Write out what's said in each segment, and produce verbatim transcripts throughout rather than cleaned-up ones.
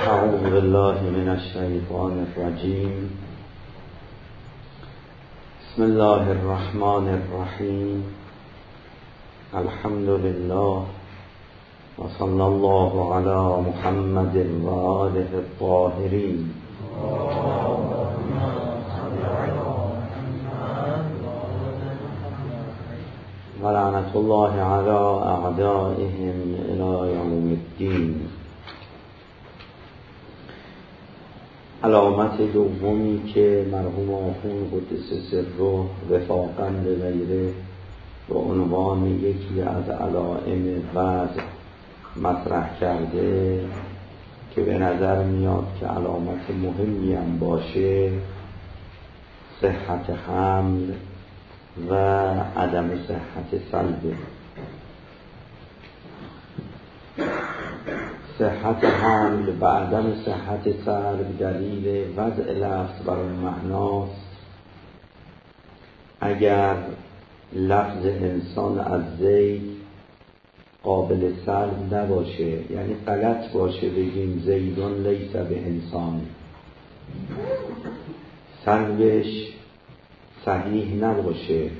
اعوذ بالله من الشیطان الرجیم. بسم الله الرحمن الرحیم. الحمد لله و صلی الله علی محمد و آله الطاهرین. و لعنت الله علی اعدائهم الی یوم الدین. علامت دومی که مرحوم آخوند قدس سره وفاقاً به غیره به عنوان یکی از علائم وضع مطرح کرده که به نظر میاد که علامت مهمی هم باشه، صحت حمل و عدم صحت سلب. صحت حمل و عدم صحت سلب دلیل وضع لفظ بر اون معناست اگر لفظ انسان از زید قابل سلب نباشه، یعنی غلط باشه بگیم زیدون لیس به انسان، سلبش صحیح نباشه.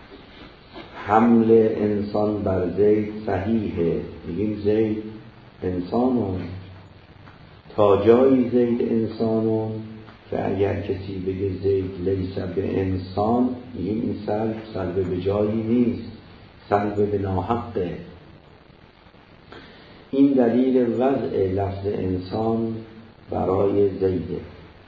حمل انسان بر زید صحیحه، بگیم زید انسانون، تا جایی زید انسانون که اگر کسی بگه زید لیس به انسان، بگیم این سلب سلب به جایی نیست، سلب به ناحقه. این دلیل وضع لفظ انسان برای زیده.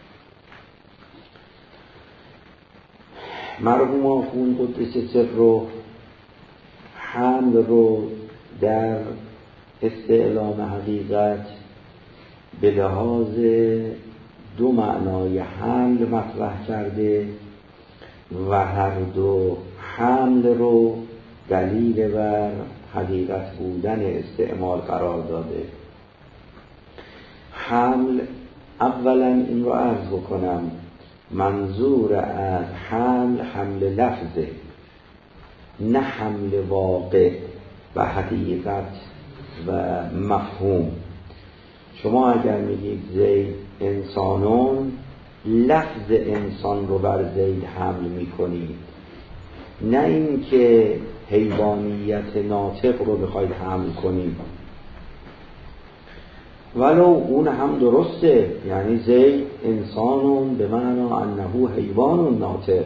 مرحوم آخوند قدس سره حمل رو در استعلام حقیقت به لحاظ دو معنای حمل مطرح کرده و هر دو حمل رو دلیل بر حقیقت بودن استعمال قرار داده. حمل، اولا این رو عرض بکنم، منظور از حمل حمل لفظه، نه حمل واقع و حقیقت و مفهوم. شما اگر میگید زید انسانون، لفظ انسان رو بر زید حمل میکنید، نه اینکه حیوانیت ناطق رو بخواید حمل کنید. ولو اون هم درسته، یعنی زید انسانون به معنا انه حیوان ناطق،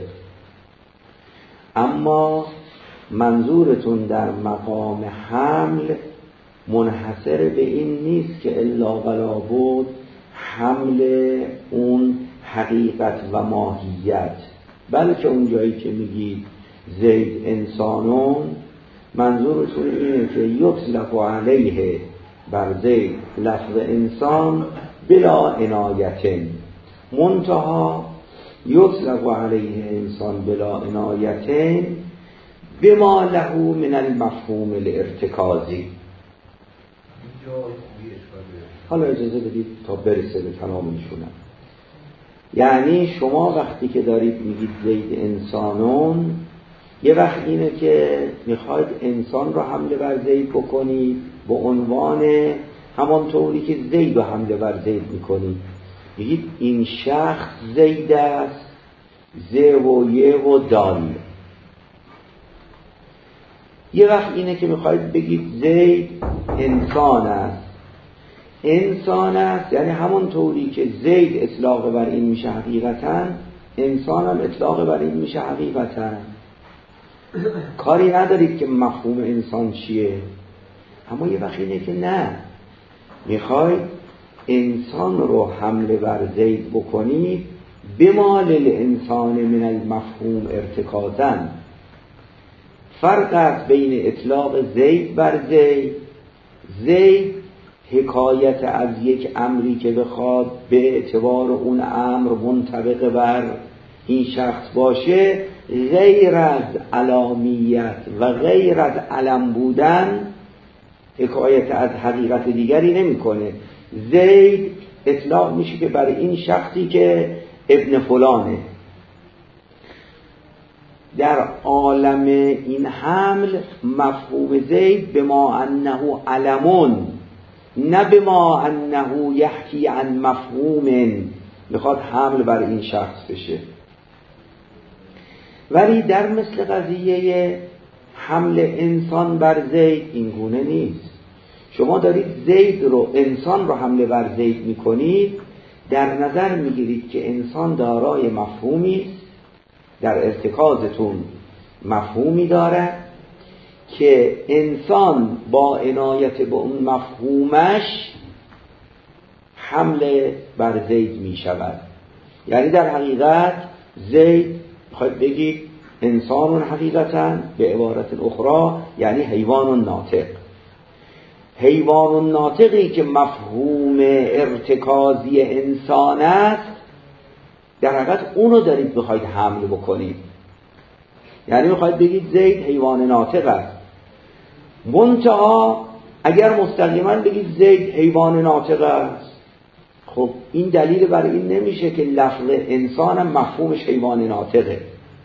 اما منظورتون در مقام حمل منحصر به این نیست که الا ولا بود حمل اون حقیقت و ماهیت، بلکه اون جایی که میگید زید انسانون منظورتون اینه که یطلق علیه بر زید لفظ انسان بلا عنایت، منتها یطلق علیه انسان بلا عنایت بما له من المفهوم الارتکازی. حالا اجازه بدید تا برسه به کلام ایشونم. یعنی شما وقتی که دارید میگید زید انسانون، یه وقت اینه که میخواید انسان رو حمله بر زید بکنید به عنوان همان طوری که زید رو حمله بر زید میکنید، میگید این شخص زید است، ز و ی و دال. یه وقت اینه که میخواید بگید زید انسان است، انسان است یعنی همون طوری که زید اطلاق بر این میشه حقیقتا، انسان هم اطلاق بر این میشه حقیقتا. کاری ندارید که مفهوم انسان چیه، اما یه وقت اینه که نه، میخواید انسان رو حمله بر زید بکنید بما للانسان من المفهوم ارتکازا. فرق است بین اطلاق زید بر زید، زید حکایت از یک امری که بخواد به اعتبار اون امر منطبق بر این شخص باشه، غیر از علامیت و غیر از علم بودن حکایت از حقیقت دیگری نمیکنه. زید اطلاق میشه که برای این شخصی که ابن فلانه. در عالم این حمل مفهوم زید به ما انه علمون نه بما انه یحکی عن مفهوم میخواد حمل بر این شخص بشه. ولی در مثل قضیه حمل انسان بر زید این گونه نیست. شما دارید زید رو، انسان رو حمله بر زید میکنید، در نظر میگیرید که انسان دارای مفهومی است، در ارتکازتون مفهومی داره که انسان با عنایت به اون مفهومش حمله بر زید میشود. یعنی در حقیقت زید خواهد بگید انسان حقیقتا، به عبارت اخرى یعنی حیوان ناطق. حیوان ناطقی که مفهوم ارتکازی انسان است، در حقیقت اونو دارید بخواید حمل بکنید. یعنی بخواید بگید زید حیوان ناطق است. منتها اگر مستقیما بگید زید حیوان ناطق است، خب این دلیل بر این نمیشه که لفظ انسان هم مفهومش حیوان ناطقه.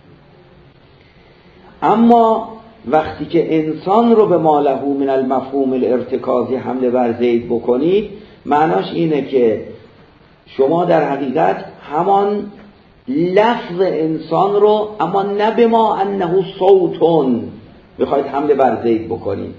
اما وقتی که انسان رو به ما له من المفهوم الارتکازی حمله بر زید بکنید، معناش اینه که شما در حقیقت همان لفظ انسان رو، اما نه به ما انه صوتون، بخواید حمله بر زید بکنید.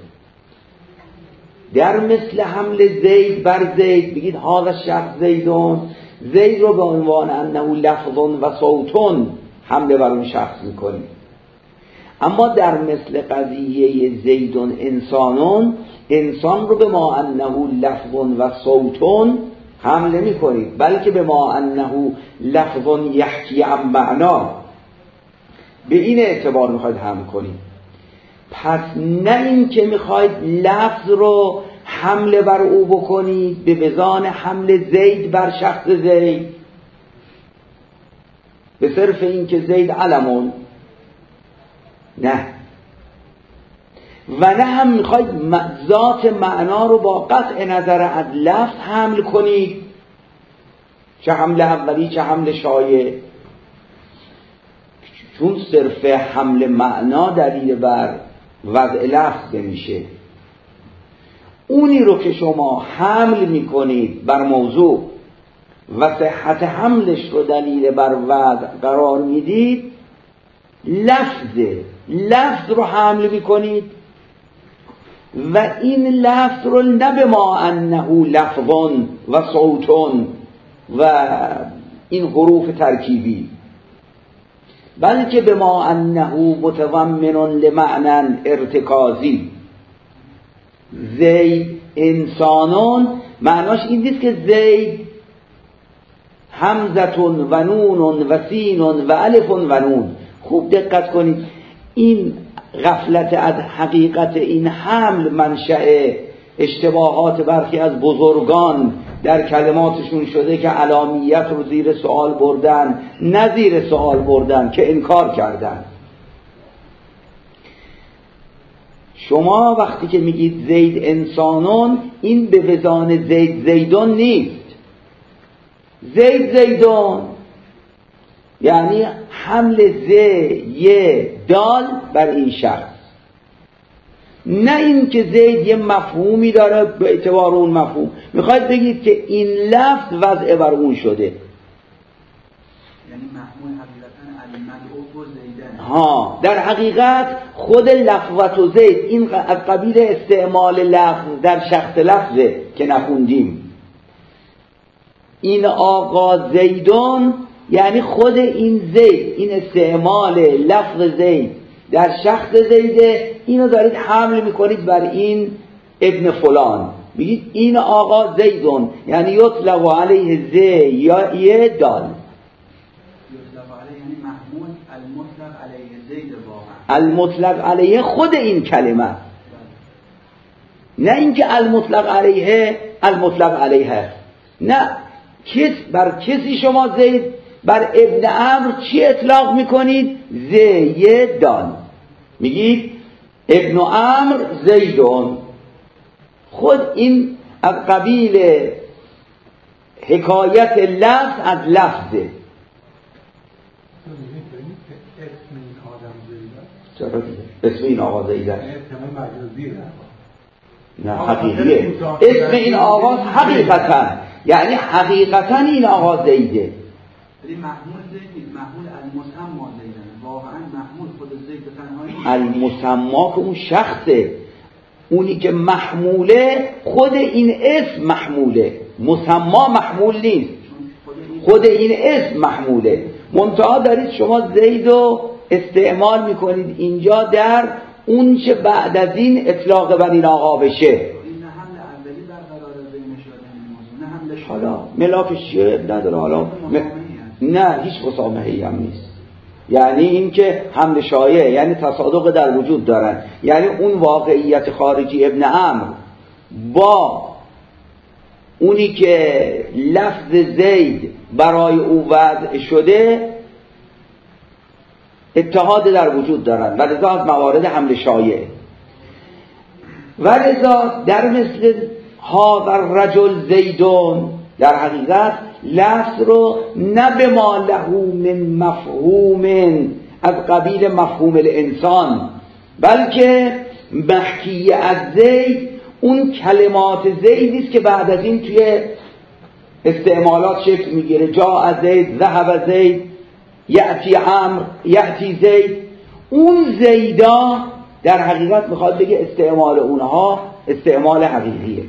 در مثل حمله زید بر زید بگید هذا شخص زیدون، زید رو به عنوان انه لفظون و صوتون حمله بر اون شخص میکنید. اما در مثل قضیه زیدون انسانون، انسان رو به ما انه لفظون و صوتون حمله میکنید، بلکه به ما انه لفظون یحکی عن معنا، به این اعتبار میخواید حمل کنید. پس نه این که میخواید لفظ رو حمله بر او بکنید به بزان حمل زید بر شخص زید، به صرف این که زید علمون، نه. و نه هم میخواید ذات معنا رو با قطع نظر از لفظ حمل کنید، چه حمل اولی چه حمل شایع، چون صرف حمل معنا دلیل بر وضع لفظ میشه. اونی رو که شما حمل میکنید بر موضوع و صحت حملش رو دلیل بر وضع قرار میدید، لفظه، لفظ رو حمل میکنید و این لفظ رو نه به ما انه لفظون و صوتون و این حروف ترکیبی، بلکه به ما انه متضمن لمعنى ارتکازی. زید انسانون معناش این نیست که زید همزتون و نونون و سینون و الفون و نون. خوب دقت کنید، این غفلت از حقیقت این حمل منشأ اشتباهات برخی از بزرگان در کلماتشون شده که علامیت رو زیر سوال بردن، نه زیر سوال بردن که انکار کردن. شما وقتی که میگید زید انسانون، این به وزان زید زیدون نیست. زید زیدون یعنی حمل ز یه دال بر این شخص، نه این که زید یه مفهومی داره به اعتبار اون مفهوم میخواید بگید که این لفظ وضع بر اون شده. یعنی محمول حقیقتا المدعو و زیدن. ها، در حقیقت خود لفظ و زید این از قبیل استعمال لفظ در شخص لفظه که نخوندیم. این آقا زیدون یعنی خود این زید، این استعمال لفظ زید در شخص زیده، اینو دارید حمل میکنید بر این ابن فلان، بگید این آقا زیدون، یعنی یطلق علیه ز یا یه دال، یطلق علیه یعنی محمول المطلق علیه زید واقعا، المطلق علیه خود این کلمه، نه اینکه المطلق علیه المطلق علیه، نه. کس بر کسی شما زید بر ابن عمرو چی اطلاق میکنید؟ زیدان، میگید ابن عمرو زیدون. خود این از قبیل حکایت لفظ از لفظه. چرا اسم این آقا زیدن؟ احتمال مجازی. نه حقیقیه. اسم این آقا حقیقتا، یعنی حقیقتا این آقا زیده. ولی محمول زید نیست، محمول المسما زیدن. واقعا محمول خود زید به تنهایی المسما که اون شخصه، اونی که محموله خود این اسم محموله، مسما محمول نیست، خود این اسم محموله. منتها دارید شما زیدو استعمال میکنید اینجا در اون چه بعد از این اطلاق بر این آقا بشه. حالا ملاکش چیه نداره، حالا م... نه هیچ مسامحه‌ای هم نیست. یعنی این که حمل شایع، یعنی تصادق در وجود دارن، یعنی اون واقعیت خارجی ابن عمرو با اونی که لفظ زید برای او وضع شده اتحاد در وجود دارن و لذا از موارد حمل شایع. و لذا در مثل هذا الرجل زیدون در حقیقت لفظ رو نه به ما له من مفهوم از قبیل مفهوم الانسان، بلکه محکی از زید اون کلمات زیدی است که بعد از این توی استعمالات شکل میگیره. جاء زید، ذهب زید، یأتی عمرو، یأتی زید. اون زیدا در حقیقت میخواد بگه استعمال اونها استعمال حقیقیه.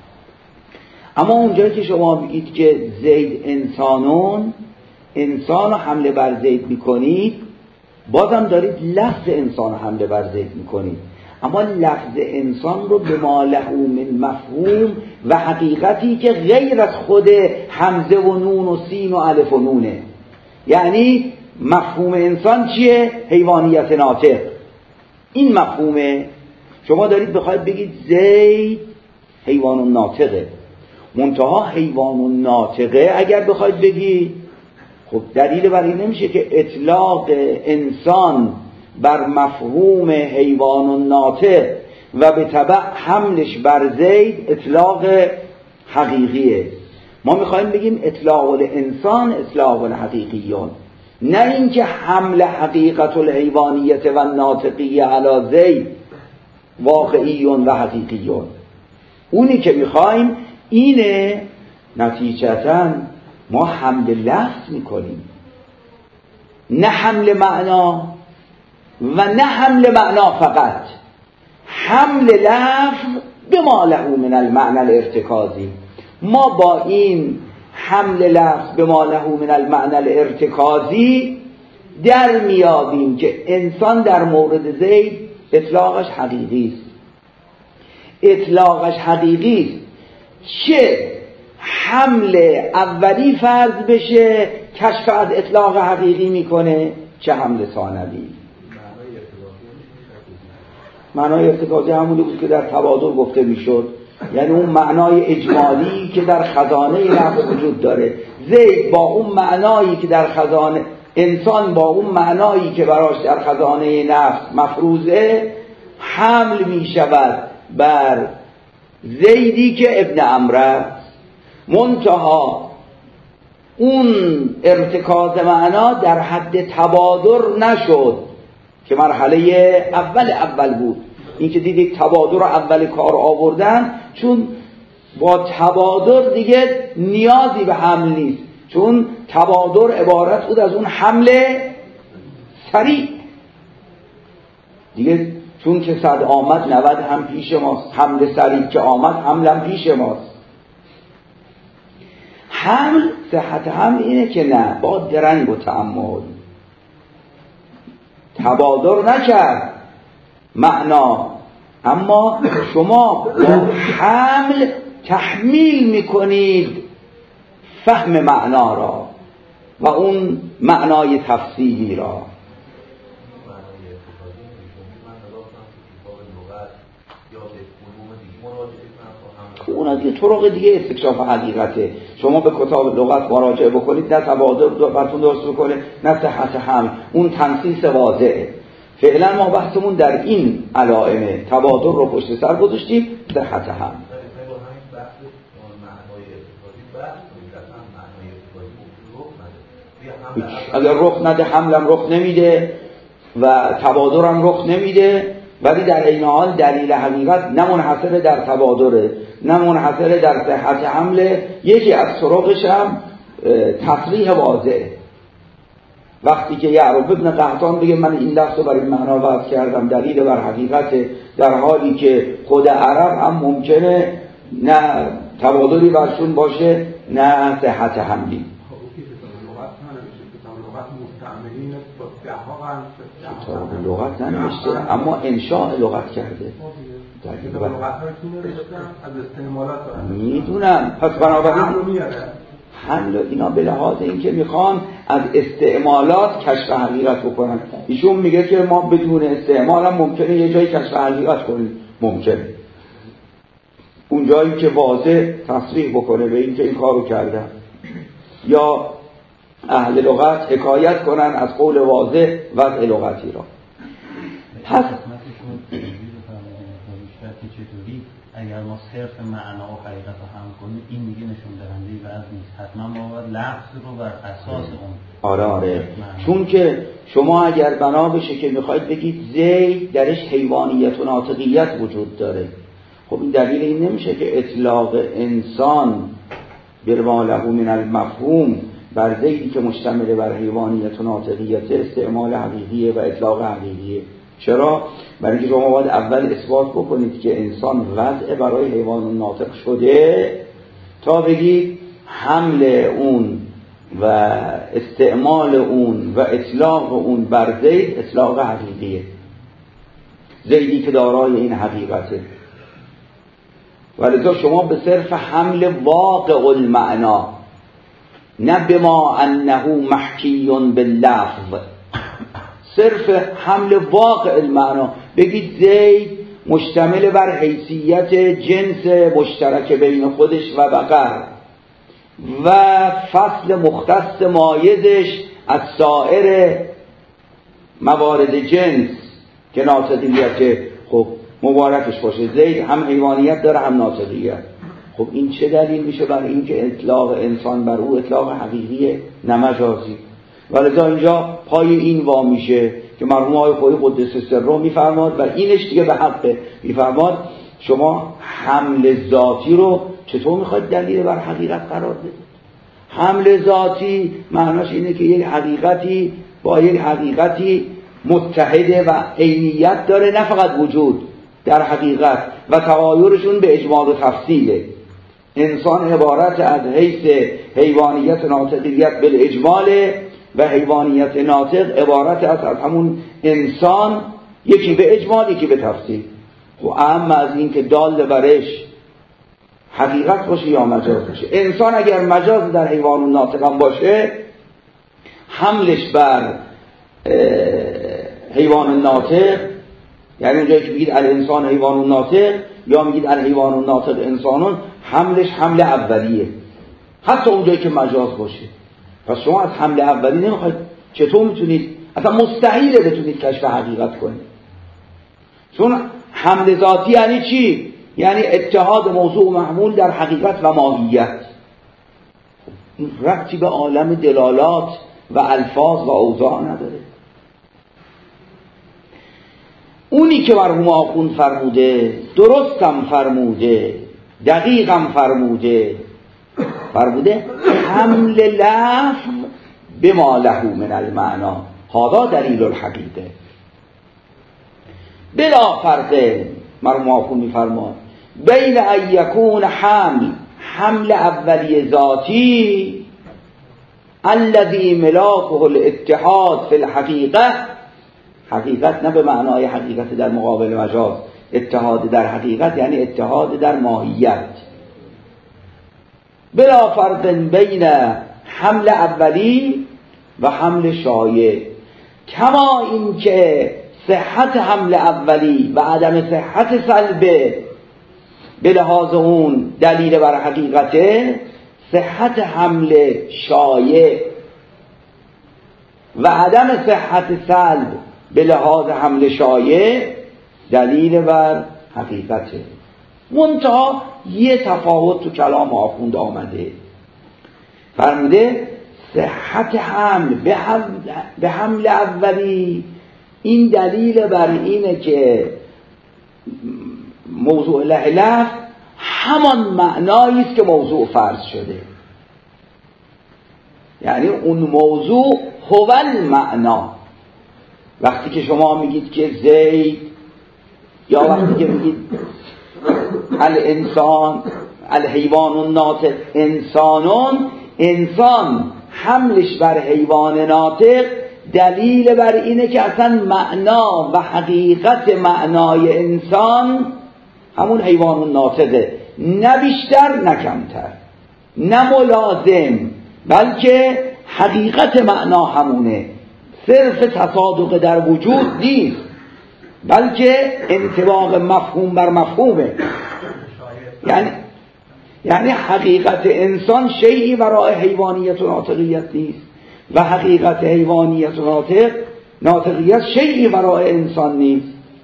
اما اونجایی که شما بگید که زید انسانون، انسان رو حمله بر زید میکنید، بازم دارید لفظ انسان رو حمله بر زید میکنید، اما لفظ انسان رو به ما له من مفهوم و حقیقتی که غیر از خود همزه و نون و سین و الف و نونه. یعنی مفهوم انسان چیه؟ حیوانیت ناطق. این مفهومه. شما دارید بخواید بگید زید حیوان ناطقه، منتها حیوان ناطقه اگر بخواید بگید، خب دلیل بر این نمیشه که اطلاق انسان بر مفهوم حیوان ناطق و به تبع حملش بر زید اطلاق حقیقیه. ما میخوایم بگیم اطلاق الانسان اطلاق الحقیقیون، نه اینکه حمل حقیقت الحیوانیت و ناطقیه علی زید واقعیون و حقیقیون. اونی که میخوایم اینه نتیجتاً ما حمل لفظ میکنیم، نه حمل معنا و نه حمل معنا فقط، حمل لفظ به ما له من المعنى الارتکازی. ما با این حمل لفظ به ما له من المعنى الارتکازی در میابیم که انسان در مورد زید اطلاقش حقیقی است، اطلاقش حقیقی است. چه حمل اولی فرض بشه کشف از اطلاق حقیقی میکنه، چه حمل ثانوی. معنای ارتکازی همونی بود که در تبادل گفته میشد، یعنی اون معنای اجمالی که در خزانه نفس وجود داره. زید با اون معنایی که در خزانه، انسان با اون معنایی که براش در خزانه نفس مفروضه حمل میشود بر زیدی که ابن عمرو. منتها اون ارتکاز معنا در حد تبادر نشد که مرحله اول اول بود. این که دیدید تبادر رو اول کار آوردن، چون با تبادر دیگه نیازی به حمل نیست، چون تبادر عبارت بود از اون حمل سریع دیگه. چون که صد آمد نود هم پیش ماست، حمل سریع که آمد حمل هم پیش ماست. حمل صحت حمل اینه که نه، با درنگ و تأمل. تبادر نکرد معنا، اما شما با حمل تحمیل میکنید فهم معنا را و اون معنای تفصیلی را. اون دیگه طرق دیگه استکشاف حقیقته. شما به کتاب لغت مراجعه بکنید، نه تبادر براتون درست بکنه نه صحت حمل، اون تنصیص واضحه. فعلا ما بحثمون در این علائم تبادر رو پشت سر گذاشتیم، صحت حمل. اگر رخ نده حملم رخ نمیده و تبادرم رخ نمیده، ولی در این حال دلیل حقیقت نه منحصر در تبادره، نه منحصر در صحت حمله. یکی از طرقش هم تصریح واضحه. وقتی که یعقوب ابن قحطان بگه من این لفظ رو برای این معنا وضع کردم، دلیل بر حقیقت، در حالی که خود عرب هم ممکنه نه تبادلی برشون باشه نه صحت حملی. کتاب لغت ننوشته اما انشاء لغت کرده. میدونم. پس بنابراین حمل اینا به لحاظ این که میخوان از استعمالات کشف حقیقت بکنن. ایشون میگه که ما بدون استعمال هم ممکنه یه جایی کشف حقیقت کنیم، ممکنه اون جایی که واضح تصریح بکنه به این که این کارو کردن، یا اهل لغت حکایت کنن از قول واضح وضع لغتی را. پس چطوری اگر ما صرف معنا و حقیقت رو هم کنیم این میگه نشون دهنده وضع نیست، حتما ما باید لفظ رو بر اساس اون. آره آره چون که شما اگر بنا بشه که میخواید بگید زید درش حیوانیت و ناطقیت وجود داره، خب این دلیل این نمیشه که اطلاق انسان برما له من المفهوم بر زیدی که مشتمل بر حیوانیت و ناطقیت استعمال حقیقیه و اطلاق حقیقیه. چرا؟ برای اینکه شما باید اول اثبات بکنید که انسان وضع برای حیوان ناطق شده تا بگید حمل اون و استعمال اون و اطلاق اون بر زید اطلاق حقیقیه، زیدی که دارای این حقیقته. ولذا شما به صرف حمل واقع المعنا، نه بما انه محکی باللفظ، صرف حمل واقع المعنا بگید زید مشتمل بر حیثیت جنس مشترک بین خودش و بقر و فصل مختص مایزش از سایر موارد جنس که ناطقیت خب مبارکش باشه. زید هم حیوانیت داره هم ناطقیت. خب این چه دلیل میشه بر این که اطلاق انسان بر او اطلاق حقیقیه نه مجازی؟ ولذا اینجا پای این وا میشه که مرحوم آقای خویی قدس سره میفرماد و اینش دیگه به حقه، میفرماد شما حمل ذاتی رو چطور میخواید دلیل بر حقیقت قرار بدید؟ حمل ذاتی معناش اینه که یک حقیقتی با یک حقیقتی متحده و عینیت داره، نه فقط وجود در حقیقت و تغایرشون به اجمال و تفصیله. انسان عبارت از حیث حیوانیت ناطقیت بالاجمال و حیوانیت ناطق عبارت از, از همون انسان، یکی به اجمال یکی به تفصیل. و اهم از این که دال برش حقیقت باشه یا مجاز باشه. انسان اگر مجاز در حیوان ناطق هم باشه، حملش بر حیوان ناطق، یعنی اونجایی که بگید الانسان حیوان ناطق یا میگید الحیوان ناطق انسانون، حملش حمل اولیه حتی اونجایی که مجاز باشه. پس شما از حمل اولی نمیخواید، چطور میتونید؟ اصلا مستحیله بتونید کشف حقیقت کنید. چون حمل ذاتی یعنی چی؟ یعنی اتحاد موضوع و محمول در حقیقت و ماهیت. این ربطی به عالم دلالات و الفاظ و اوضاع نداره. اونی که مرحوم آخوند فرموده درستم فرموده، دقیقم فرموده فرموده حمل لفظ بما له من المعنا هذا دلیل الحقیقه بلا فرق. مرحوم آخوند میفرماد بین ان یکون حمل حمل اولی ذاتی الذی ملاکه الاتحاد فی الحقیقه، حقیقت نه به معنای حقیقت در مقابل مجاز، اتحاد در حقیقت یعنی اتحاد در ماهیت، بلا فرق بین حمل اولی و حمل شایع. کما این که صحت حمل اولی و عدم صحت سلبه به لحاظ اون دلیل بر حقیقته، صحت حمل شایع و عدم صحت سلب به لحاظ حمل شایع دلیل بر حقیقته. منتها یه تفاوت تو کلام آخوند آمده، فرموده صحت حمل به حمل اولی این دلیل بر اینه که موضوع لهلف همان معنایی است که موضوع فرض شده. یعنی اون موضوع هو المعنا. وقتی که شما میگید که زید، یا وقتی که میگید الانسان الحیوان الناطق انسانون، انسان حملش بر حیوان ناطق دلیل بر اینه که اصلا معنا و حقیقت معنای انسان همون حیوان الناطقه، نه بیشتر نه کمتر، نه ملازم، بلکه حقیقت معنا همونه. صرف تصادق در وجود نیست، بلکه انطباق مفهوم بر مفهومه. یعنی یعنی حقیقت انسان شیئی برای حیوانیت و ناطقیت نیست و حقیقت حیوانیت و ناطق ناطقیت شیئی برای انسان نیست.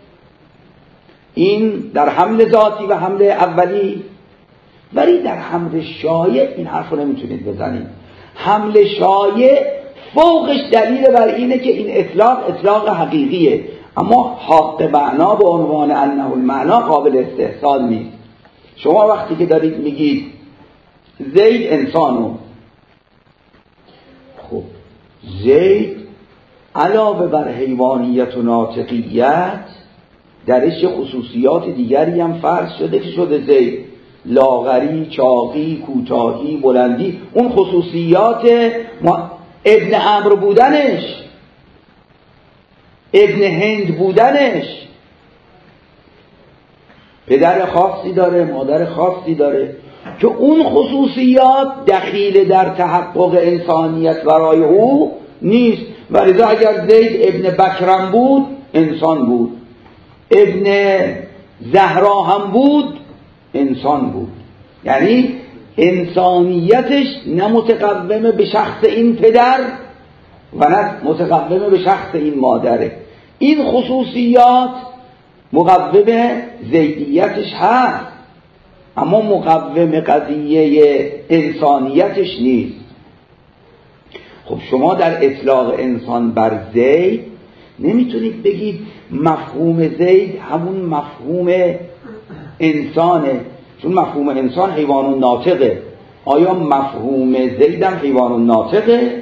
این در حمل ذاتی و حمل اولی. ولی در حمل شایع این حرف رو نمیتونید بزنید. حمل شایع فوقش دلیل بر اینه که این اطلاق اطلاق حقیقیه، اما حق معنا به عنوان انه المعنا قابل استحصال نیست. شما وقتی که دارید میگید زید انسانو، خب زید علاوه بر حیوانیت و ناطقیت درش خصوصیات دیگری هم فرض شده که شده زید لاغری، چاقی، کوتاهی، بلندی. اون خصوصیات ما ابن عمرو بودنش، ابن هند بودنش، پدر خاصی داره، مادر خاصی داره که اون خصوصیات دخیل در تحقق انسانیت برای او نیست. ولی اگر زید ابن بکرم بود انسان بود، ابن زهرا هم بود انسان بود. یعنی انسانیتش نه متقوم به شخص این پدر و نه متقوم به شخص این مادره. این خصوصیات مقوم زیدیتش هست، اما مقوم قضیه انسانیتش نیست. خب شما در اطلاق انسان بر زید نمیتونید بگید مفهوم زید همون مفهوم انسانه، چون مفهوم انسان حیوان ناطقه. آیا مفهوم زید هم حیوان ناطقه؟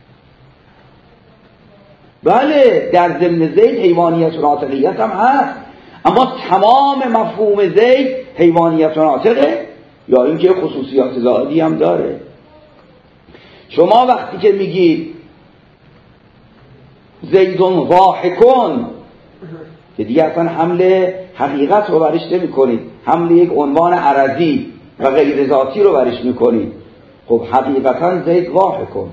بله، در ضمن زید حیوانیت و ناطقیت هم هست، اما تمام مفهوم زید حیوانیت و ناطقه یا اینکه خصوصیات ذاتی هم داره؟ شما وقتی که میگید زیدون ضاحکون که دیگه اصلا حمل حقیقت رو برش نمی کنید، حمل یک عنوان عرضی و غیر ذاتی رو برش می کنید. خب حقیقتا زید ضاحکون،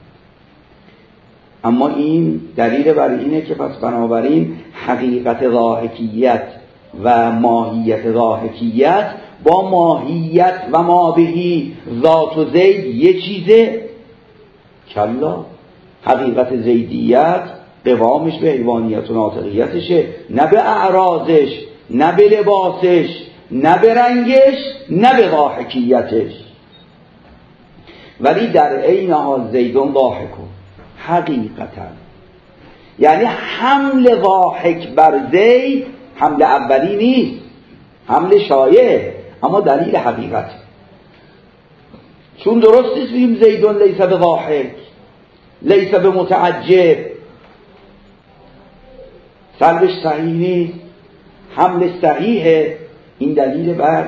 اما این دلیل بر اینه که پس بنابراین حقیقت ضاحکیت و ماهیت ضاحکیت با ماهیت و ما بهی ذات و زید یه چیزه؟ کلا، حقیقت زیدیت قوامش به حیوانیت و ناطقیتشه، نه به اعراضش، نه به لباسش، نه به رنگش، نه به ضاحکیتش. ولی در عین حال زیدون ضاحکون حقیقتا، یعنی حمل ضاحک بر زید حمل اولی نیست، حمل شایع، اما دلیل حقیقت. چون درست نیست بگیم زیدون لیس به ضاحک، لیس به متعجب، سلبش صحیح نیست، حمل صحیحه. این دلیل بر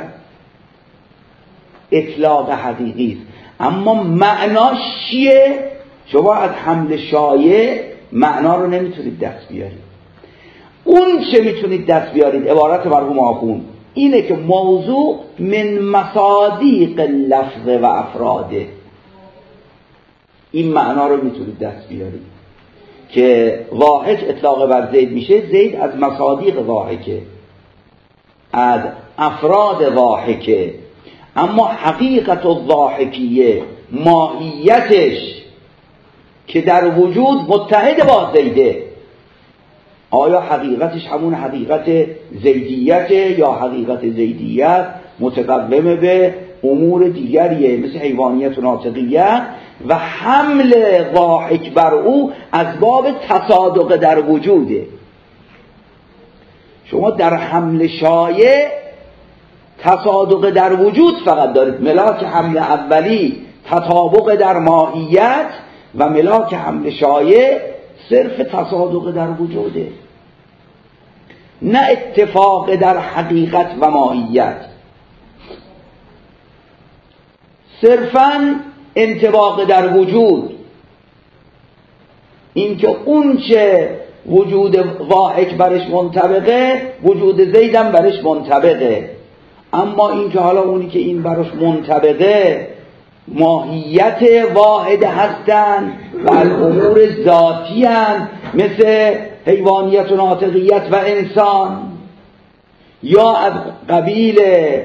اطلاق حقیقی است. اما معناش چیه؟ شما از حمل شایع معنا رو نمیتونید دست بیارید. اون چه میتونید دست بیارید عبارت مرحوم آخوند اینه که موضوع من مصادیق لفظ و افراده. این معنا رو میتونید دست بیارید که واحد اطلاق بر زید میشه، زید از مصادیق واحکه، از افراد واحکه، اما حقیقت الضاحکیه ماهیتش که در وجود متحد با زیده، آیا حقیقتش همون حقیقت زیدیته یا حقیقت زیدیت متقوم به امور دیگریه مثل حیوانیت و ناطقیت و حمل ضاحک بر او از باب تصادق در وجوده. شما در حمل شایع تصادق در وجود فقط دارید. ملاک حمل اولی تطابق در ماهیت و ملاک حمل شایع صرف تصادق در وجوده، نه اتفاق در حقیقت و ماهیت. صرفاً انطباق در وجود، اینکه اون چه وجود ضاحک برش منطبقه وجود زیدم برش منطبقه، اما اینکه حالا اونی که این برش منطبقه ماهیت واحد هستن و الامور ذاتی هستن، مثل حیوانیت و ناطقیت و انسان، یا از قبیل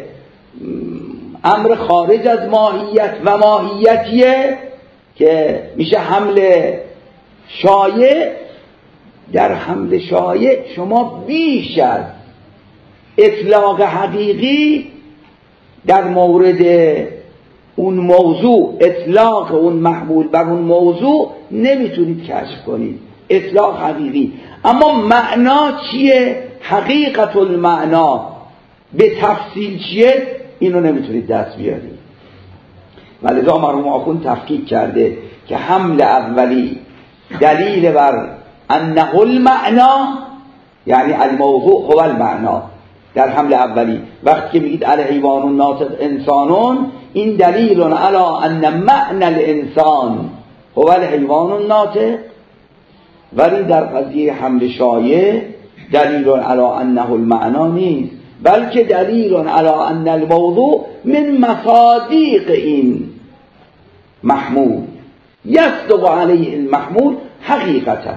امر خارج از ماهیت و ماهیتیه که میشه حمل شایع. در حمل شایع شما بیش از اطلاق حقیقی در مورد اون موضوع، اطلاق اون محمول بر اون موضوع نمیتونید کشف کنید، اطلاق حقیقی. اما معنا چیه؟ حقیقت المعنا به تفصیل چیه؟ اینو نمیتونید دست بیارید. ولذا مرحوم آخوند تفکیک کرده که حمل اولی دلیل بر انه المعنا، یعنی الموضوع هو المعنا. در حمل اولی وقتی که میگید الحیوان الناطق انسانون، این دلیل علی ان معنی الانسان هو الحیوان الناطق. ولی در قضیه حمل شایع دلیل علی انه المعنا نیست، بلکه دلیل علی ان الموضوع من مصادیق این محمول یصدق علیه المحمول حقیقتا.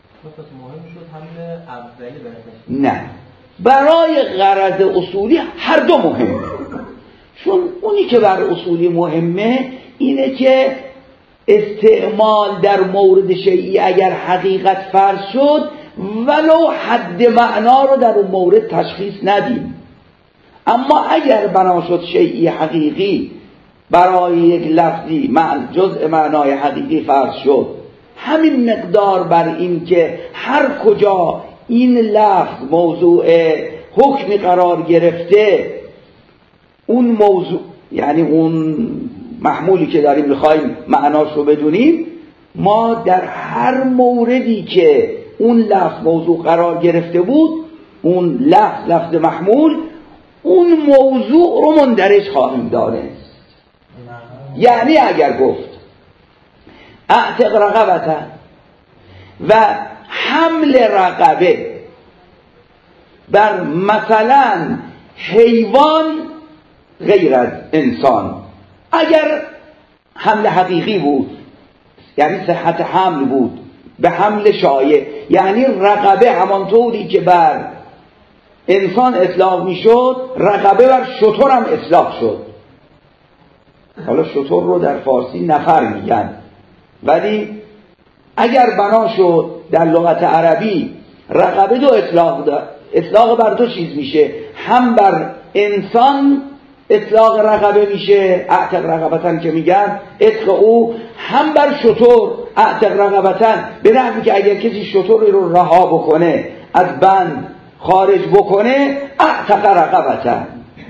نه، برای غرض اصولی هر دو مهمه. چون اونی که بر اصولی مهمه اینه که استعمال در مورد شیئی اگر حقیقت فرض شد ولو حد معنا رو در اون مورد تشخیص ندیم. اما اگر بنا شد شیئی حقیقی برای یک لفظی جزء معنای حقیقی فرض شد، همین مقدار بر این که هر کجا این لفظ موضوع حکمی قرار گرفته، اون موضوع یعنی اون محمولی که داریم میخوایم معناش رو بدونیم، ما در هر موردی که اون لفظ موضوع قرار گرفته بود، اون لفظ لفظ محمول، اون موضوع رو مندرج خواهیم دانست. یعنی اگر گفت اعتق رقبته و حمل رقبه بر مثلا حیوان غیر از انسان، اگر حمل حقیقی بود یعنی صحت حمل بود به حمل شایع، یعنی رقبه همانطوری که بر انسان اطلاق میشد رقبه بر شتر هم اطلاق شد. حالا شتر رو در فارسی نفر میگن، ولی اگر بنا شد در لغت عربی رقبه دو اطلاق دار. اطلاق بر دو چیز میشه، هم بر انسان اطلاق رقبه میشه، اعتق رقبتن که میگن اطلاق او، هم بر شتر اعتق رقبتن، به نحوی که اگر کسی شتر رو رها بکنه، از بند خارج بکنه، اعتق رقبتن.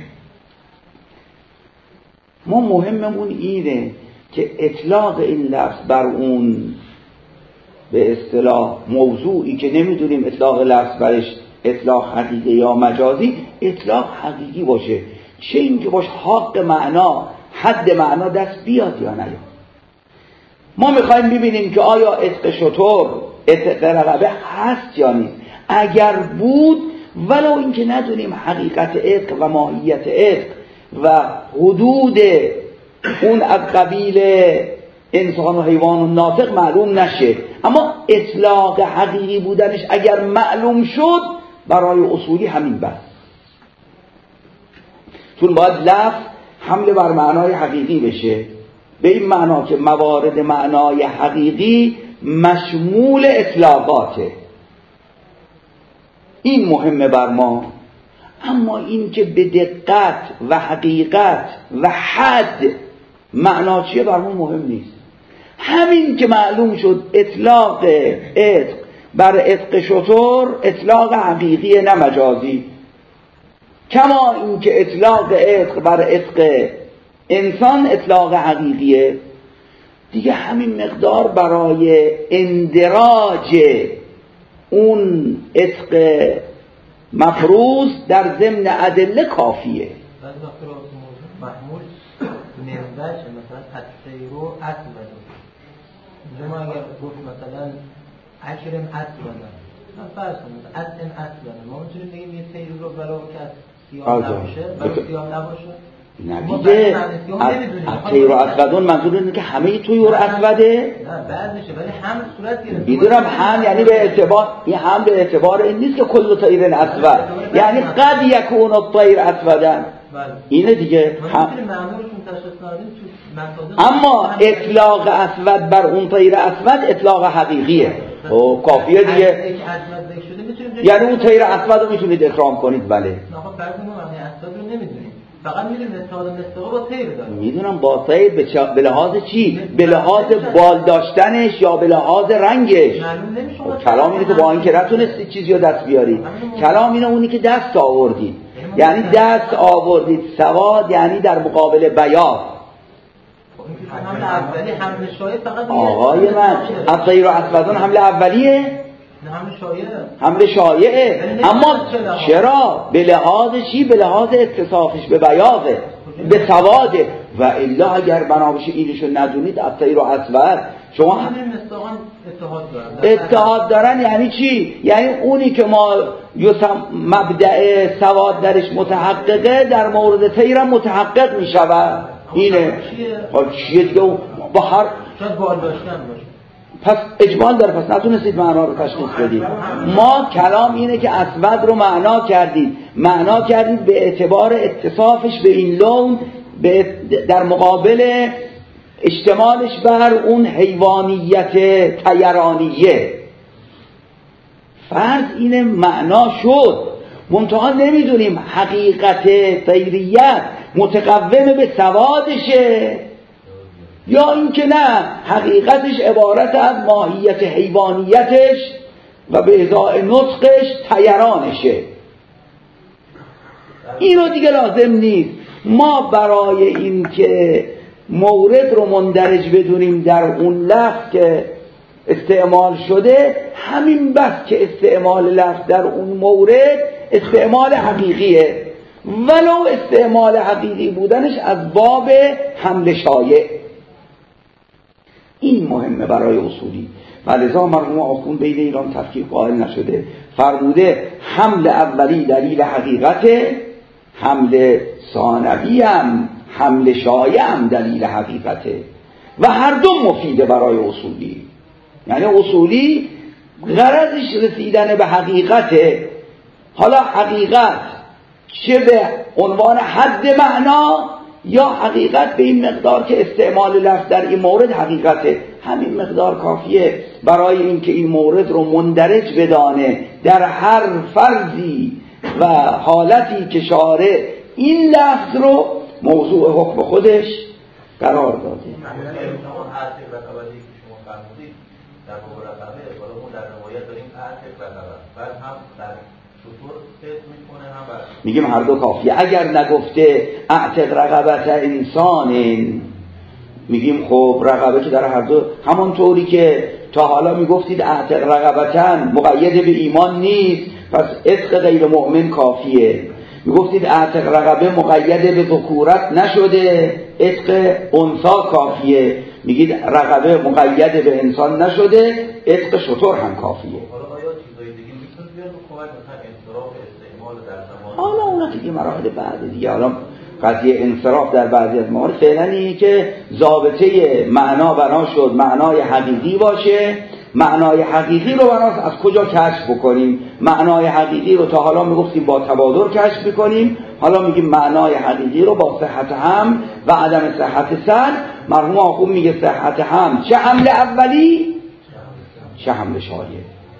ما مهممون اینه که اطلاق این لفظ بر اون به اصطلاح موضوعی که نمیدونیم اطلاق لفظ برش اطلاق حقیقی یا مجازی، اطلاق حقیقی باشه، چه این که باش حق معنا حد معنا دست بیاد یا نیاد. ما میخوایم ببینیم که آیا عتق شتر عتق رقبه هست یا نیست. اگر بود، ولو اینکه ندونیم حقیقت عتق و ماهیت عتق و حدود اون از قبیل انسان و حیوان و ناطق معلوم نشه، اما اطلاق حقیقی بودنش اگر معلوم شد، برای اصولی همین بس. چون باید لفظ حمل بر معنای حقیقی بشه، به این معنا که موارد معنای حقیقی مشمول اطلاقاته. این مهمه بر ما. اما این که به دقت و حقیقت و حد معنا چیه بر ما مهم نیست. همین که معلوم شد اطلاق عتق بر عتق شتر اطلاق حقیقی نه مجازی، کما اینکه اطلاق عتق بر عتق انسان اطلاق حقیقیه. دیگه همین مقدار برای اندراج اون عتق مفروض در ضمن ادله کافیه. محمول منبش مثلا السیر و اسود، ما اگر گفت مثلا اکرم اسود، من فرض کنم اسم اسود، ما میتونیم بگیم یه سیر رو برای که از سیاه نباشه، برای سیاه نباشه نه دیگه. از سیر و اسودون منظور اینه که همه طیور اسوده؟ نه بعد میشه، ولی هم صورت گرفته. میدونم هم یعنی به اعتبار این هم به اعتبار این نیست که کل طیر اسود، یعنی قد یکون الطیر اسودن، اینه دیگه. هم اما اطلاق اسود بر اون طیر اسود اطلاق حقیقیه. او کافیه دیگه، یعنی اون طیر اسود رو میتونید اکرام کنید. بله نه خب فرض کنم معنی اسود رو نمیدونید، فقط میدونیم استفاده مستقا با طیر داره. میدونم با طیر به, چا... به لحاظ چی؟ به لحاظ بال داشتنش یا به لحاظ رنگش؟ کلام اینه که با این که نتونستید چیزی رو دست بیارید، کلام اینه اونی که دست آوردید، یعنی دست آوردید سواد، یعنی در مقابل بیاض. آقای من الطیر و اسودون حمله اولیه؟ حمله شایعه. اما چرا؟ به لحاظ چی؟ به لحاظ اتصافش به بیاضه، به سواده. و الا اگر بنابشه اینشو ندونید الطیر و اسود شما اتحاد دارن. یعنی چی؟ یعنی اونی که ما مبدأ سواد درش متحققه در مورد طیرم متحقق می شود. اینه حال چیه دیگه؟ با هر شاید بال داشتن باشه، پس اجمال داره، پس نتونستید معنا رو تشخیص بدید. ما کلام اینه که اسود رو معنا کردید، معنا کردید به اعتبار اتصافش به این لون، در مقابل اشتمالش بر اون حیوانیت طیرانیه. فرض اینه معنا شد، منتها نمیدونیم حقیقت طیریت متقوم به سوادشه یا اینکه نه حقیقتش عبارت از ماهیت حیوانیتش و به ازای نطقش طیرانشه. اینو دیگه لازم نیست. ما برای این که مورد رو مندرج بدونیم در اون لفظ که استعمال شده، همین بس که استعمال لفظ در اون مورد استعمال حقیقیه، ولو استعمال حقیقی بودنش از باب حمل شایع. این مهمه برای اصولی. و لذا مرحوم آخوند بین ایران تفکیک قائل نشده، فرموده حمل اولی دلیل حقیقته، حمل ثانوی هم حمل شایع هم دلیل حقیقته و هر دو مفیده برای اصولی. یعنی اصولی غرضش رسیدن به حقیقته. حالا حقیقت چه به عنوان حد معنا یا حقیقت به این مقدار که استعمال لفظ در این مورد حقیقته، همین مقدار کافیه برای اینکه این مورد رو مندرج بدانه در هر فرضی و حالتی که شارع این لفظ رو موضوع حکم خودش قرار داده. در مورخبه بالا اون در روایت داریم اعتق رقبه، بعد هم در شطور قسم میکنه هم بر میگیم هر دو کافیه. اگر نگفته اعتق رقبت انسان، میگیم خب رقبه که در هر دو، همون طوری که تا حالا میگفتید اعتق رقبتن مقید به ایمان نیست، پس عتق غیر مؤمن کافیه. میگفتید اعتق رقبه مقید به ذکورت نشده، عتق انثا کافیه. میگید رقبه مقید به انسان نشده، عتق شتر هم کافیه. حالا آیا چیزای دیگه میتونه بیاد به کمک مثلا انصراف استعمال در زمان؟ حالا اونا دیگه مراحل بعد دیگه. حالا قضیه انصراف در بعضی از موارد فعلا اینه که ضابطه معنا بنا شد معنای حقیقی باشه. معنای حقیقی رو بناس از کجا کشف بکنیم؟ معنای حقیقی رو تا حالا میگفتیم با تبادر کشف بکنیم، حالا میگیم معنای حقیقی رو با صحت هم و عدم صحت سن. مرحوم آخوند میگه صحت هم چه حمل اولی چه حمل شایع.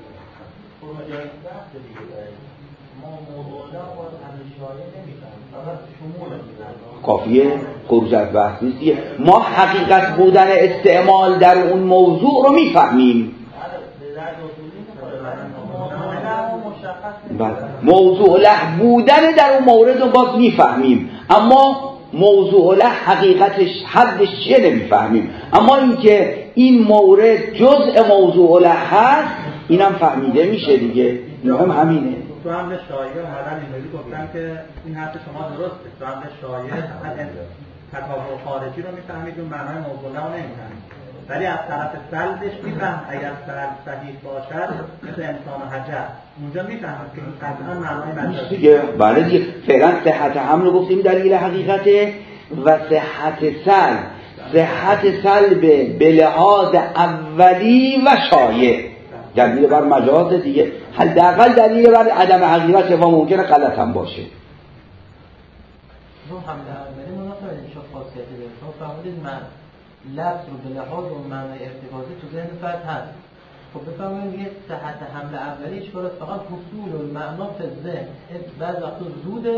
کافیه، خروج از بحث نیست. ما حقیقت بودن استعمال در اون موضوع رو میفهمیم. بله. موضوع له بودن در اون مورد رو باز میفهمیم، اما موضوع له حقیقتش حدش چیه نمیفهمیم. اما اینکه این مورد جزء موضوع له هست اینم فهمیده میشه دیگه. مهم همینه. تو حمل شایعه حالا اینجوری گفتن که این حرف شما درسته. تو حمل شایعه تکابر خارجی رو میفهمید اون معنای موضوع له رو نمیفهمید، ولی از طرف سلبش میفهم اگر سلب صحیح باشد مثل انسان و حجر اونجا میفهمد که قطعا معنای مجازی دیگه. بله دیگه. فعلا صحت حمل رو گفتیم دلیل حقیقته و صحت سلب صحت سلب به لحاظ اولی و شایع دلیل بر مجاز دیگه، حداقل دلیل بر عدم حقیقت و ممکنه غلط هم باشه. رو هم در اولی مناسبه چه خاصیتی داره؟ شما فهمیدید من لفظ رو به لحاظ و معنای ارتکازی تو ذهن فرد هست. خب بفهمید دیگه صحت حمل اولیش کار فقط حصول و معنا فی ذهن. بعض وقتا زوده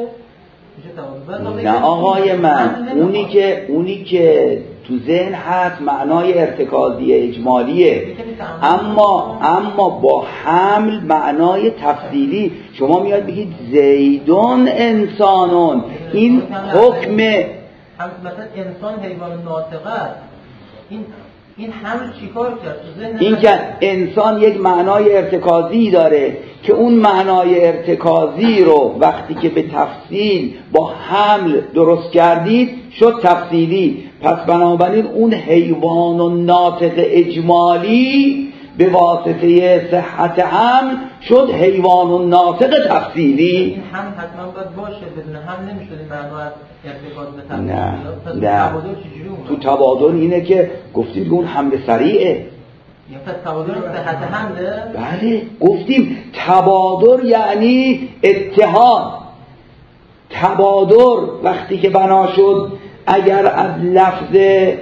نه آقای من، اونی که اونی که تو ذهن هست معنای ارتکازی اجمالیه، اما اما با حمل معنای تفصیلی. شما میاد بگید زیدون انسانون، این حکم مثلا انسان حیوان ناطقه است. این این حمل چیکار کرد تو ذهن؟ این که انسان یک معنای ارتکازی داره که اون معنای ارتکازی رو وقتی که به تفصیل با حمل درست کردید شد تفصیلی. پس بنابراین اون حیوان و ناطق اجمالی به واسطه صحت حمل شد حیوان و ناطق تفصیلی. این حمل حتما باید باشه، بدون حمل نمیشد این معنا از ارتکاز به تفصیل. نه نه تو تبادل اینه که گفتیم اون حمل سریعه. یا پس تبادل صحت حمله؟ بله گفتیم تبادل یعنی اتحاد. تبادل وقتی که بنا شد اگر از لفظ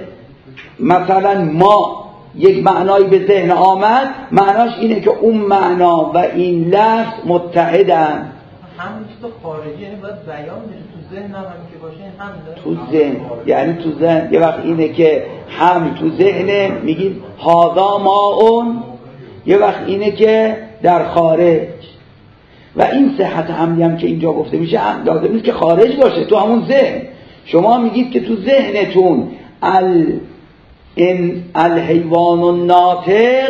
مثلا ما یک معنایی به ذهن آمد، معناش اینه که اون معنا و این لفظ متحدن. همین چیز خارجی یعنی باید بیان بشه تو ذهن هم همین که باشه این حمله. تو ذهن یعنی تو ذهن یه وقت اینه که هم تو ذهن میگیم هاذا ماء، یه وقت اینه که در خارج. و این صحت حملی هم که اینجا گفته میشه لازم نیست که خارج باشه، تو همون ذهن. شما میگید که تو ذهنتون ال این الحیوان الناطق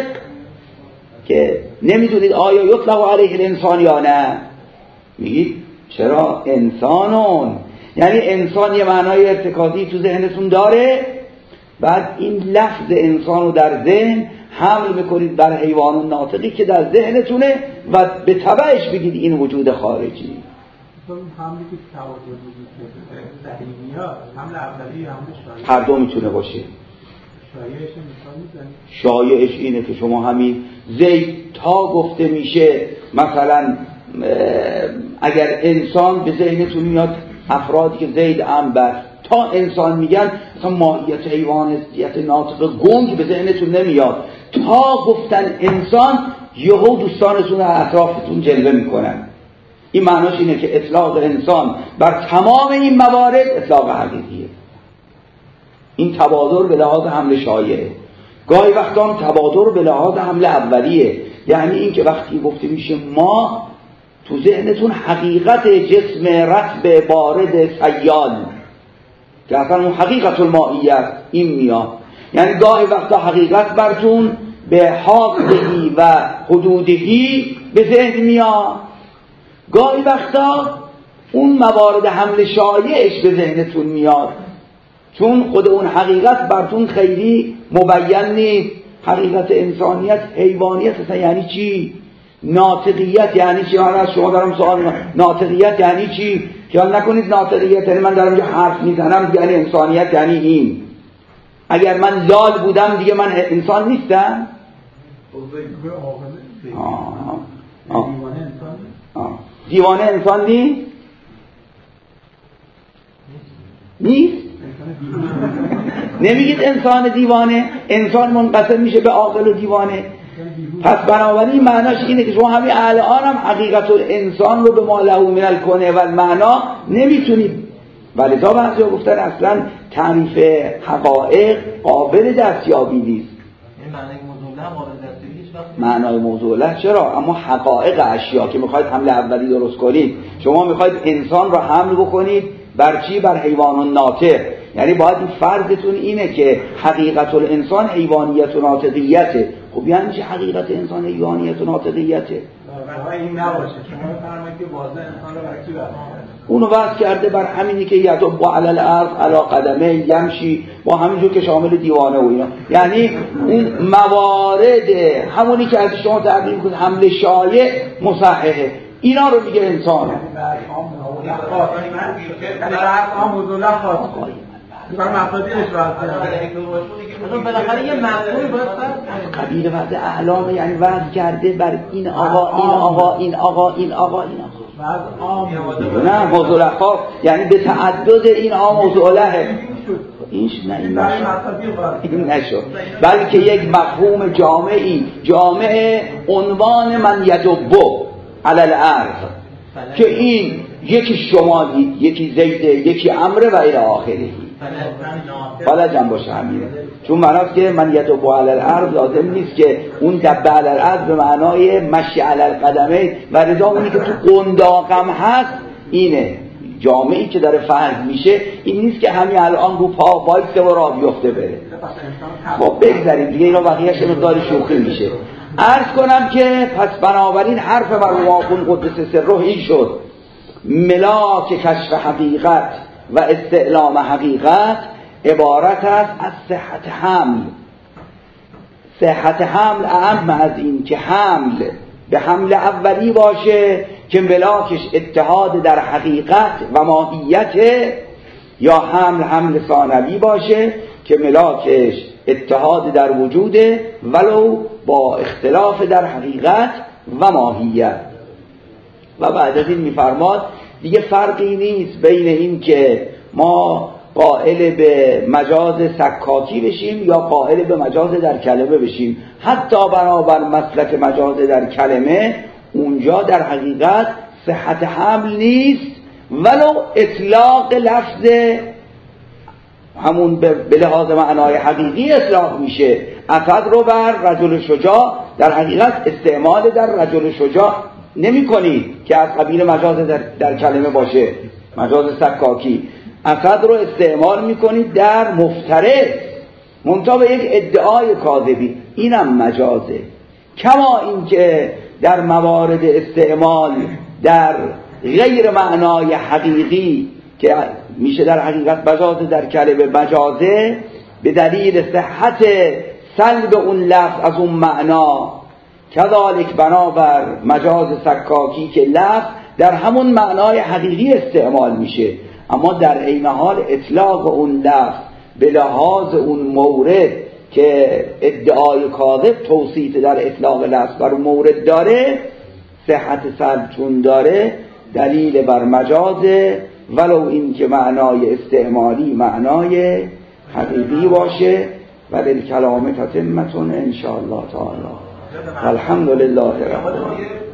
که نمیدونید آیا یطلق علیه الانسان یا نه، میگید چرا انسانون، یعنی انسان یه معنای ارتکازی تو ذهنتون داره، بعد این لفظ انسان رو در ذهن حمل میکنید بر حیوان الناطقی که در ذهنتونه و به تبعش بگید این وجود خارجی. حملی که تواتر وجود داره ذهنیات، حمل اولی حمل شایع، هر دو میتونه باشه. شایعش مثال میزنید؟ شایعش اینه که شما همین زید تا گفته میشه مثلا اگر انسان به ذهنتون میاد افرادی که زید انبر تا انسان میگن مثلا ماهیت حیوانیت ناطق گنگ به ذهنتون نمیاد، تا گفتن انسان یهو دوستانتون در اطرافتون جلوه میکنن. این معناش اینه که اطلاق انسان بر تمام این موارد اطلاق حقیقیه. این تبادر به لحاظ حمل شایعه. گاهی وقتا تبادر به لحاظ حمل اولیه، یعنی این که وقتی گفته میشه ما، تو ذهنتون حقیقت جسم رطب بارد سیال که اصلا اون حقیقت المائیت این میاد. یعنی گاهی وقتا حقیقت براتون به حاصلی و حدودهی به ذهن میاد، گاهی وقتا اون موارد حمل شایعش به ذهنتون میاد، چون خود اون حقیقت براتون خیلی مبین نیست. حقیقت انسانیت، حیوانیت اصلا یعنی چی؟ ناطقیت یعنی چی؟ من از شما دارم سوال میکنم ناطقیت یعنی چی؟ خیال نکنید ناطقیت یعنی من دارم یه حرف میزنم یعنی انسانیت یعنی این. اگر من لال بودم دیگه من انسان نیستم؟ آه. آه. آه. دیوانه انسان نیست؟ نیست؟ نمیگید انسان دیوانه، انسان منقسم میشه به عاقل و دیوانه. پس بنابراین معناش اینه که شما همین الان هم حقیقت الانسان رو به ما له من الکنه و المعنا نمیتونید. ولی تا بعضی ها گفتن اصلا تعریف حقایق قابل دستیابی نیست. این معنی موضوع له قابل دستگیری هیچ وقت معنای موضوع له چرا؟ اما حقایق اشیا که میخواید حمله اولی درست کنید، شما میخواید انسان را حمل بکنید بر چی؟ بر حیوان ناطق. یعنی باید این فرضتون اینه که حقیقت الانسان حیوانیت و ناطقیته. خب یعنی چه حقیقت انسان حیوانیت و ناطقیته؟ این نباشه شما بفرمایید که واضح انسان رو برای چی برنامه اونو وضع کرده بر همینی که یدب علی الارض علی قدمه یمشی، با همینجور که شامل دیوانه و اینا، یعنی اون موارد همونی که از شما تعبیر میکنید حمله شایع مصححه، اینا رو میگه انسان. یعنی بحث عام موضوع له خاص برای مفادیرش واسه بالاخره یه مفهومی باید قبیل وضع اعلام، یعنی وضع کرده بر این آقا این آقا این آقا این آقا این آقا نه موضوع له خاص، یعنی به تعدد این آقا موضوع له اینش نه این نشد این نشد بلکه یک مفهوم جامعی، جامع عنوان من یدبو علی الارض که این یکی شمالی، یکی زیده، یکی امره و الی آخره. فلج هم باشه همینه، چون معناست که من یدبو علی الارض لازم نیست که اون دبه علی الارض به معنای مشی علی القدمه و رضا اونی که تو قنداقم هست اینه. جامعی که داره فهم میشه این نیست که همین الان رو پا وایسته و راه بیفته بره. خب بگذاریم دیگه، اینا بقیه‌اش مقدار شوخی میشه. عرض کنم که پس بنابراین حرف مرواقون قدس سره این شد ملاک کشف حقیقت و استعلام حقیقت عبارت است از صحت حمل. صحت حمل اهم از این که حمل به حمل اولی باشه که ملاکش اتحاد در حقیقت و ماهیت، یا حمل حمل ثانوی باشه که ملاکش اتحاد در وجوده ولو با اختلاف در حقیقت و ماهیت. و بعد از این میفرماد دیگه فرقی نیست بین این که ما قائل به مجاز سکاکی بشیم یا قائل به مجاز در کلمه بشیم. حتی بنابر مسلک مجاز در کلمه اونجا در حقیقت صحت حمل نیست ولو اطلاق لفظ همون به لحاظ معنای حقیقی اطلاق میشه. اسد رو بر رجل شجاع در حقیقت استعمال در رجل شجاع نمی کنید که از قبیل مجاز در, در کلمه باشه، مجاز سکاکی. اسد رو استعمال میکنید در مفترس، منتها به یک ادعای کاذبی، اینم مجازه. کما اینکه در موارد استعمال در غیر معنای حقیقی که میشه در حقیقت مجاز در کلمه مجازه به دلیل صحت سلب اون لفظ از اون معنا، کذالک بنابر مجاز سکاکی که لفظ در همون معنای حقیقی استعمال میشه، اما در عین حال اطلاق اون لفظ به لحاظ اون مورد که ادعای کاذب توصیف در اطلاق لفظ بر مورد داره، صحت سلب چون داره دلیل بر مجازه ولو این که معنای استعمالی معنای حقیقی باشه. و للکلام تتمتون ان شاء الله تعالی. الحمدلله رب العالمین.